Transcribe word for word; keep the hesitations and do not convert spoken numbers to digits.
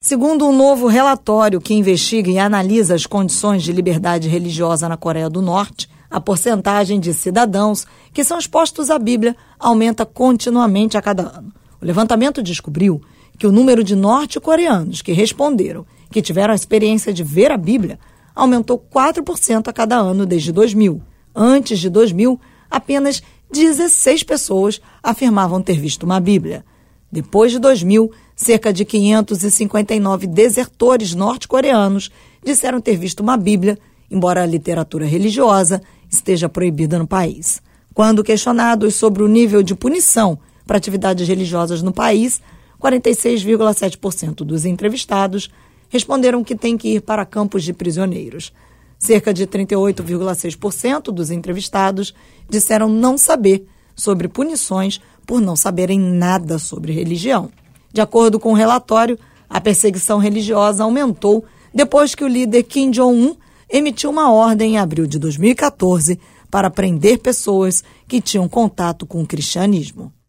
Segundo um novo relatório que investiga e analisa as condições de liberdade religiosa na Coreia do Norte, a porcentagem de cidadãos que são expostos à Bíblia aumenta continuamente a cada ano. O levantamento descobriu que o número de norte-coreanos que responderam que tiveram a experiência de ver a Bíblia aumentou quatro por cento a cada ano desde dois mil. Antes de dois mil, apenas dezesseis pessoas afirmavam ter visto uma Bíblia. Depois de dois mil, cerca de quinhentos e cinquenta e nove desertores norte-coreanos disseram ter visto uma Bíblia, embora a literatura religiosa esteja proibida no país. Quando questionados sobre o nível de punição para atividades religiosas no país, quarenta e seis vírgula sete por cento dos entrevistados responderam que têm que ir para campos de prisioneiros. Cerca de trinta e oito vírgula seis por cento dos entrevistados disseram não saber sobre punições por não saberem nada sobre religião. De acordo com o relatório, a perseguição religiosa aumentou depois que o líder Kim Jong-un emitiu uma ordem em abril de dois mil e quatorze para prender pessoas que tinham contato com o cristianismo.